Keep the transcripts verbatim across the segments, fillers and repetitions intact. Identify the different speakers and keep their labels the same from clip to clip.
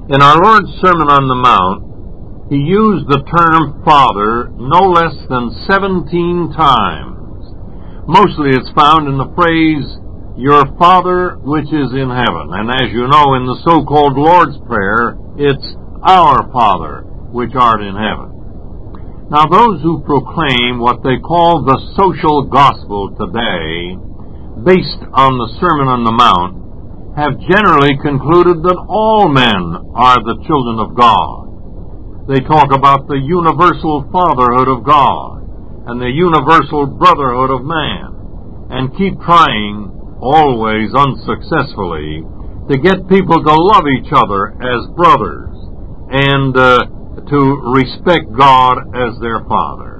Speaker 1: In our Lord's Sermon on the Mount, he used the term Father no less than seventeen times. Mostly it's found in the phrase, "Your Father which is in heaven." And as you know, in the so-called Lord's Prayer, it's "Our Father which art in heaven." Now those who proclaim what they call the social gospel today, based on the Sermon on the Mount, have generally concluded that all men are the children of God. They talk about the universal fatherhood of God and the universal brotherhood of man, and keep trying, always unsuccessfully, to get people to love each other as brothers and uh, to respect God as their Father.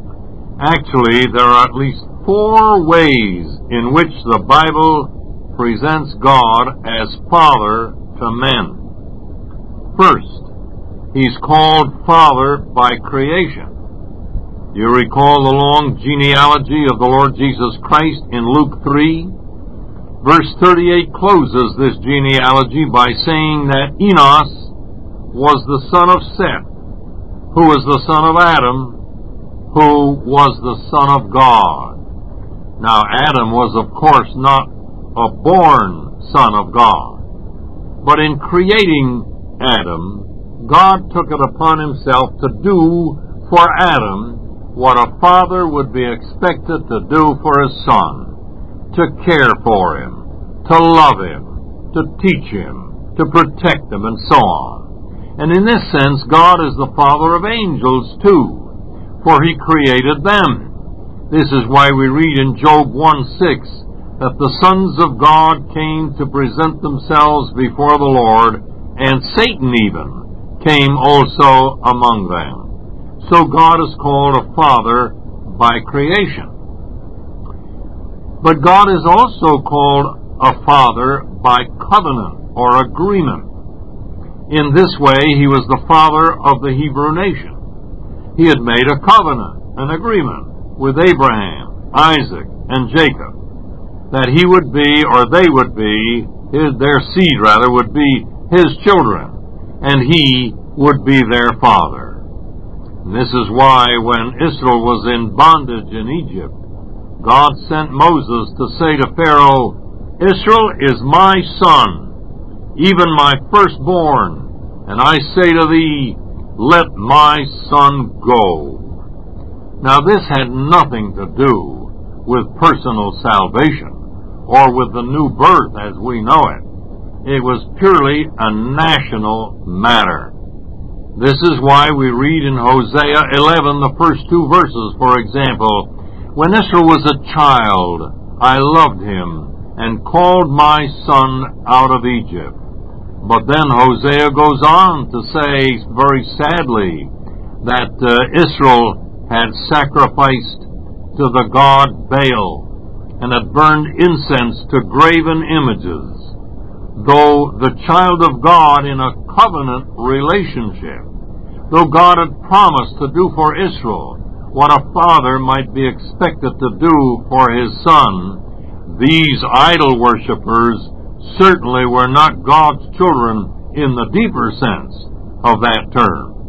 Speaker 1: Actually, there are at least four ways in which the Bible presents God as Father to men. First, he's called Father by creation. You recall the long genealogy of the Lord Jesus Christ in Luke three? Verse thirty-eight closes this genealogy by saying that Enos was the son of Seth, who was the son of Adam, who was the son of God. Now, Adam was, of course, not a born son of God. But in creating Adam, God took it upon himself to do for Adam what a father would be expected to do for his son, to care for him, to love him, to teach him, to protect him, and so on. And in this sense, God is the Father of angels too, for he created them. This is why we read in Job one six, that the sons of God came to present themselves before the Lord, and Satan even came also among them. So God is called a Father by creation. But God is also called a Father by covenant or agreement. In this way, he was the father of the Hebrew nation. He had made a covenant, an agreement, with Abraham, Isaac, and Jacob, that he would be, or they would be, his, their seed rather, would be his children, and he would be their father. And this is why when Israel was in bondage in Egypt, God sent Moses to say to Pharaoh, "Israel is my son, even my firstborn, and I say to thee, let my son go." Now this had nothing to do with personal salvation, or with the new birth as we know it. It was purely a national matter. This is why we read in Hosea eleven, the first two verses, for example, "When Israel was a child, I loved him, and called my son out of Egypt." But then Hosea goes on to say, very sadly, that uh, Israel had sacrificed to the god Baal, and had burned incense to graven images, though the child of God in a covenant relationship, though God had promised to do for Israel what a father might be expected to do for his son, these idol worshippers certainly were not God's children in the deeper sense of that term.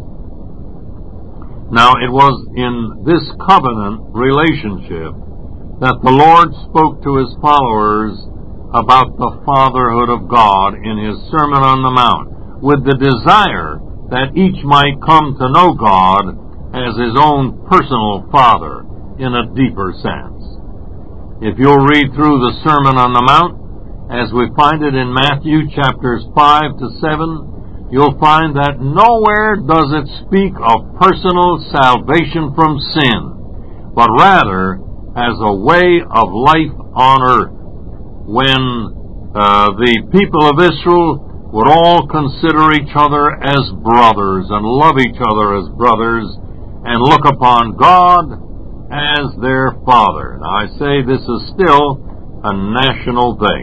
Speaker 1: Now, it was in this covenant relationship that the Lord spoke to his followers about the fatherhood of God in his Sermon on the Mount, with the desire that each might come to know God as his own personal Father in a deeper sense. If you'll read through the Sermon on the Mount, as we find it in Matthew chapters five to seven, you'll find that nowhere does it speak of personal salvation from sin, but rather as a way of life on earth, when uh, the people of Israel would all consider each other as brothers and love each other as brothers and look upon God as their Father. Now, I say this is still a national thing.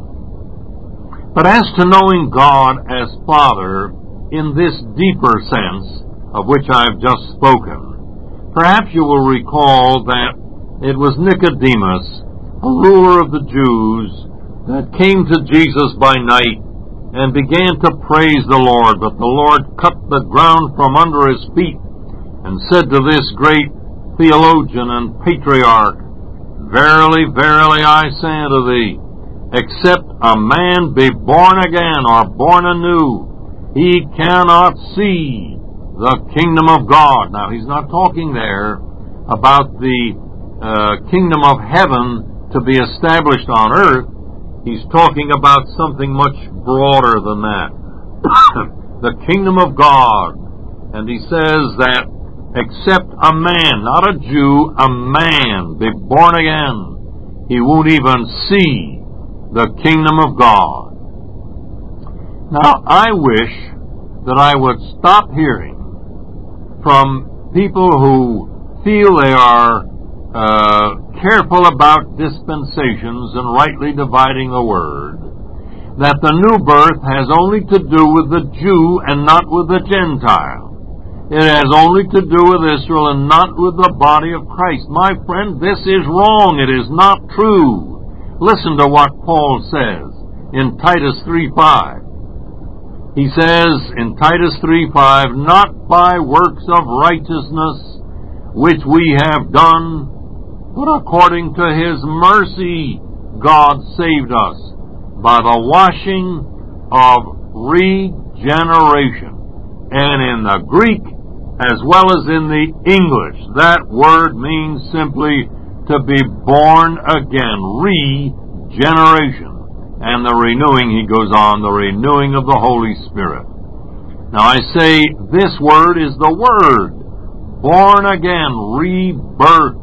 Speaker 1: But as to knowing God as Father in this deeper sense of which I have just spoken, perhaps you will recall that it was Nicodemus, a ruler of the Jews, that came to Jesus by night and began to praise the Lord. But the Lord cut the ground from under his feet and said to this great theologian and patriarch, Verily, verily, I say unto thee, except a man be born again or born anew, he cannot see the kingdom of God. Now, he's not talking there about the uh, kingdom of heaven to be established on earth. He's talking about something much broader than that. The kingdom of God. And he says that except a man, not a Jew, a man be born again, he won't even see the kingdom of God. Now, I wish that I would stop hearing from people who feel they are uh, careful about dispensations and rightly dividing the word, that the new birth has only to do with the Jew and not with the Gentile. It has only to do with Israel and not with the body of Christ. My friend, this is wrong. It is not true. Listen to what Paul says in Titus three five. He says in Titus three five, Not by works of righteousness which we have done, but according to his mercy God saved us by the washing of regeneration. And in the Greek as well as in the English, that word means simply to be born again, regeneration. And the renewing, he goes on, the renewing of the Holy Spirit. Now I say this word is the word, born again, rebirth.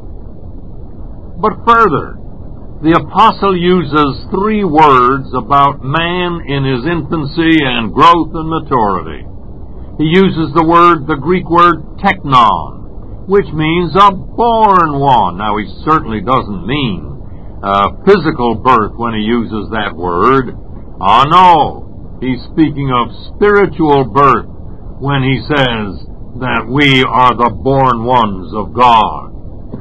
Speaker 1: But further, the apostle uses three words about man in his infancy and growth and maturity. He uses the word, the Greek word teknon, which means a born one. Now, he certainly doesn't mean uh, physical birth when he uses that word. Ah, no. He's speaking of spiritual birth when he says that we are the born ones of God.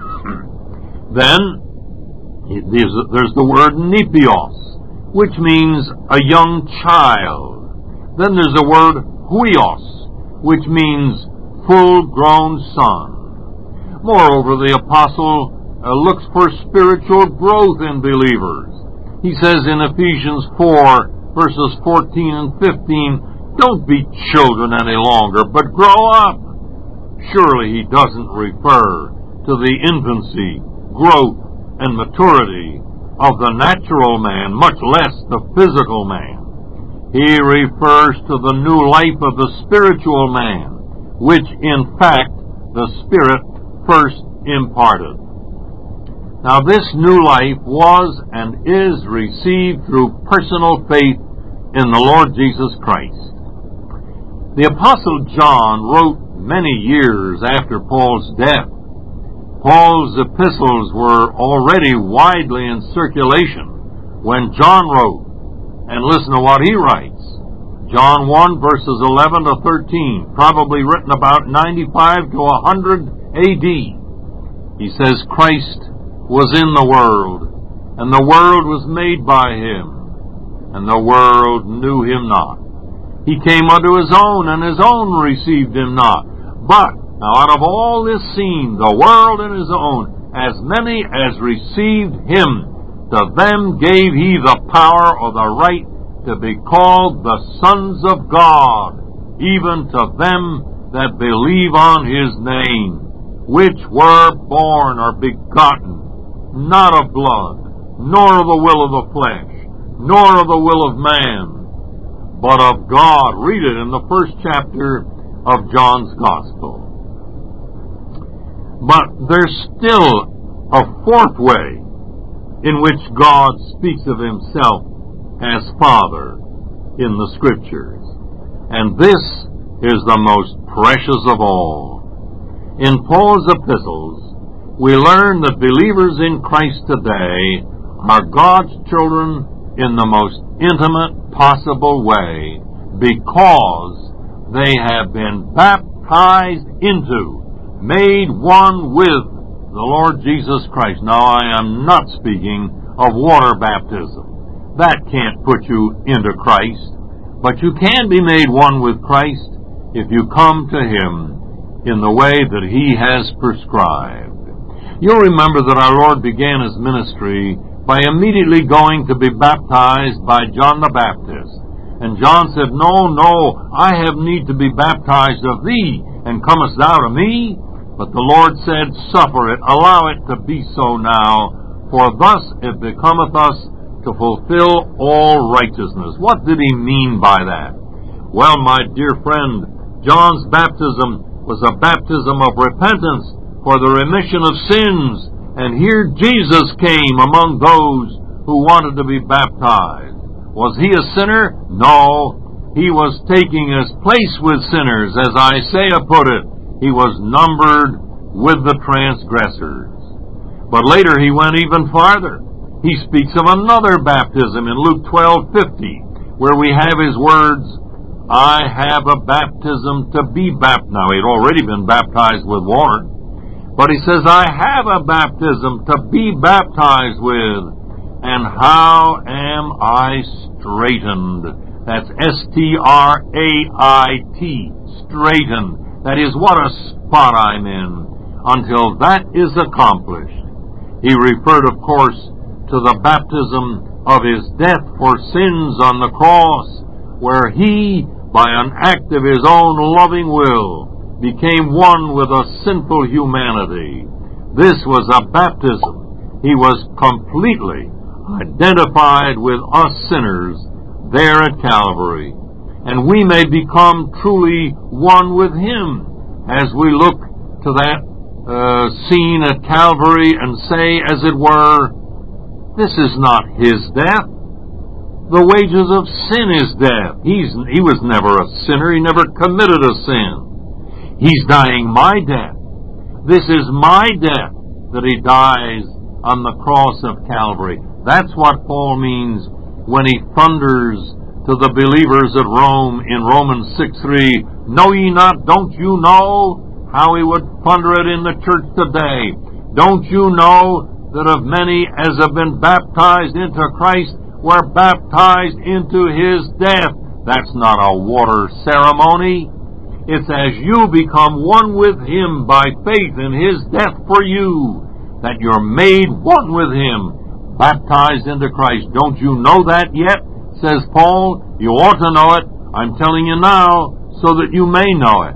Speaker 1: Then, there's the word nepios, which means a young child. Then there's the word huios, which means full-grown son. Moreover, the apostle uh, looks for spiritual growth in believers. He says in Ephesians four, verses fourteen and fifteen, Don't be children any longer, but grow up. Surely he doesn't refer to the infancy, growth, and maturity of the natural man, much less the physical man. He refers to the new life of the spiritual man, which in fact the Spirit first imparted. Now this new life was and is received through personal faith in the Lord Jesus Christ. The Apostle John wrote many years after Paul's death. Paul's epistles were already widely in circulation when John wrote. And listen to what he writes. John one, verses eleven to thirteen, probably written about ninety-five to one hundred A D. He says, Christ was in the world, and the world was made by him, and the world knew him not. He came unto his own, and his own received him not. But, now out of all this scene, the world and his own, as many as received him, to them gave he the power or the right to be called the sons of God, even to them that believe on his name, which were born or begotten, not of blood, nor of the will of the flesh, nor of the will of man, but of God. Read it in the first chapter of John's Gospel. But there's still a fourth way in which God speaks of himself as Father in the Scriptures. And this is the most precious of all. In Paul's epistles, we learn that believers in Christ today are God's children in the most intimate possible way because they have been baptized into, made one with the Lord Jesus Christ. Now, I am not speaking of water baptism. That can't put you into Christ. But you can be made one with Christ if you come to Him in the way that He has prescribed. You'll remember that our Lord began His ministry by immediately going to be baptized by John the Baptist. And John said, No, no, I have need to be baptized of thee, and comest thou to me? But the Lord said, Suffer it, allow it to be so now, for thus it becometh us to fulfill all righteousness. What did He mean by that? Well, my dear friend, John's baptism was a baptism of repentance for the remission of sins. And here Jesus came among those who wanted to be baptized. Was He a sinner? No. He was taking His place with sinners. As Isaiah put it, He was numbered with the transgressors. But later He went even farther. He speaks of another baptism in Luke twelve fifty, where we have His words, I have a baptism to be baptized. Now, He'd already been baptized with water. But He says, I have a baptism to be baptized with, and how am I straitened? That's S T R A I T, straitened. That is, what a spot I'm in, until that is accomplished. He referred, of course, to the baptism of His death for sins on the cross, where He, by an act of His own loving will, became one with a sinful humanity. This was a baptism. He was completely identified with us sinners there at Calvary. And we may become truly one with Him as we look to that uh, scene at Calvary and say, as it were, this is not His death. The wages of sin is death. He's, he was never a sinner. He never committed a sin. He's dying my death. This is my death that He dies on the cross of Calvary. That's what Paul means when he thunders to the believers at Rome in Romans six three, Know ye not, don't you know? How he would thunder it in the church today. Don't you know that of many as have been baptized into Christ were baptized into His death? That's not a water ceremony. It's as you become one with Him by faith in His death for you, that you're made one with Him, baptized into Christ. Don't you know that yet? Says Paul. You ought to know it. I'm telling you now, so that you may know it.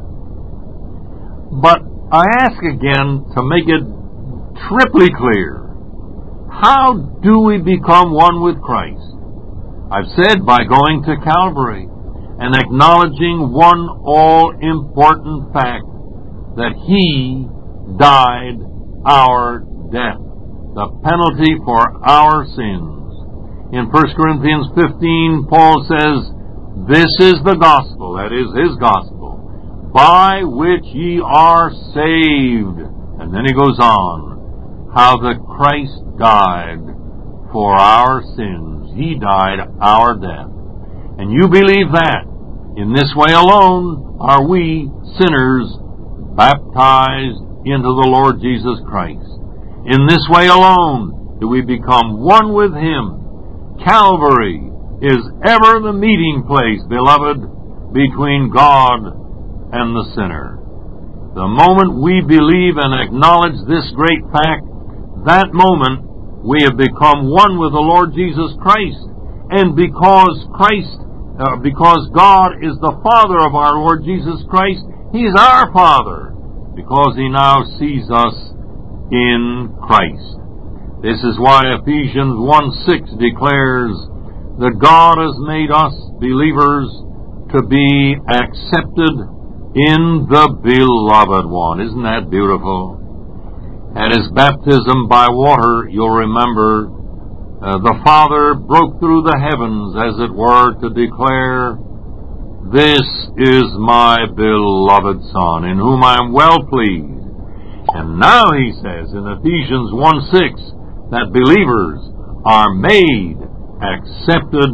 Speaker 1: But I ask again to make it triply clear, how do we become one with Christ? I've said by going to Calvary and acknowledging one all-important fact, that He died our death, the penalty for our sins. In First Corinthians fifteen, Paul says, This is the gospel, that is His gospel, by which ye are saved. And then he goes on, how that Christ died for our sins. He died our death. And you believe that. In this way alone are we, sinners, baptized into the Lord Jesus Christ. In this way alone do we become one with Him. Calvary is ever the meeting place, beloved, between God and the sinner. The moment we believe and acknowledge this great fact, that moment we have become one with the Lord Jesus Christ. And because Christ Uh, because God is the Father of our Lord Jesus Christ, He's our Father, because He now sees us in Christ. This is why Ephesians one six declares that God has made us believers to be accepted in the Beloved One. Isn't that beautiful? At His baptism by water, you'll remember, Uh, the Father broke through the heavens, as it were, to declare, This is my beloved Son, in whom I am well pleased. And now He says in Ephesians one six that believers are made accepted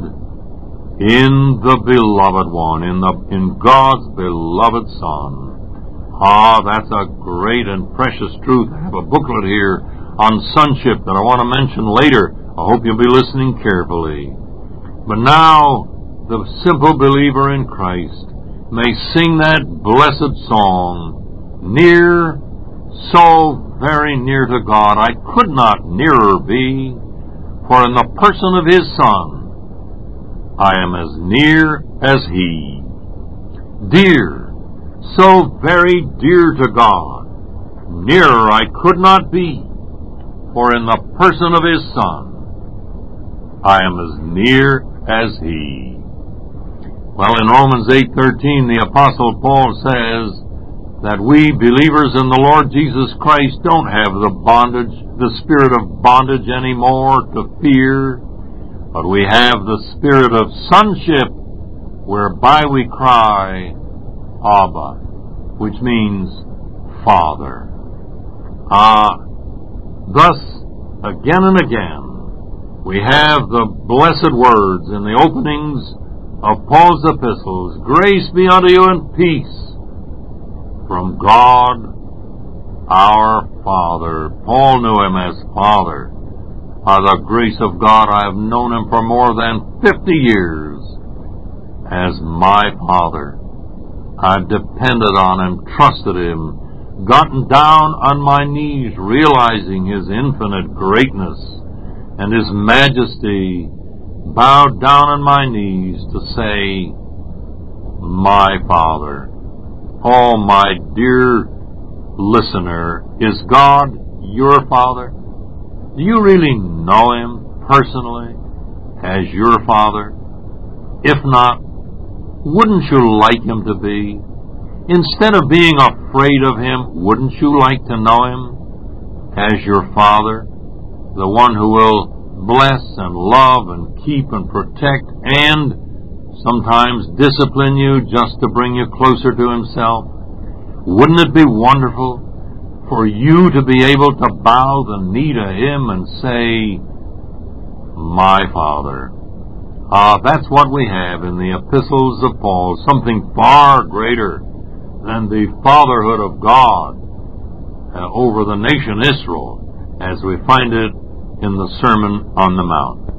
Speaker 1: in the Beloved One, in the in God's beloved Son. Ah, that's a great and precious truth. I have a booklet here on sonship that I want to mention later. I hope you'll be listening carefully. But now, the simple believer in Christ, may sing that blessed song, near, so very near to God, I could not nearer be, for in the person of His Son, I am as near as He. Dear, so very dear to God, nearer I could not be, for in the person of His Son, I am as near as He. Well, in Romans eight thirteen, the Apostle Paul says that we believers in the Lord Jesus Christ don't have the bondage, the spirit of bondage anymore to fear, but we have the spirit of sonship, whereby we cry, Abba, which means Father. Ah, thus, again and again, we have the blessed words in the openings of Paul's epistles, grace be unto you and peace from God our Father. Paul knew Him as Father. By the grace of God, I have known Him for more than fifty years as my Father. I've depended on Him, trusted Him, gotten down on my knees, realizing His infinite greatness and His majesty, bowed down on my knees to say, my Father. Oh, my dear listener, is God your Father? Do you really know Him personally as your Father? If not, wouldn't you like Him to be? Instead of being afraid of Him, wouldn't you like to know Him as your Father, the one who will bless and love and keep and protect and sometimes discipline you just to bring you closer to Himself? Wouldn't it be wonderful for you to be able to bow the knee to Him and say, my Father? Ah, that's what we have in the epistles of Paul, something far greater than the fatherhood of God uh, over the nation Israel, as we find it in the Sermon on the Mount.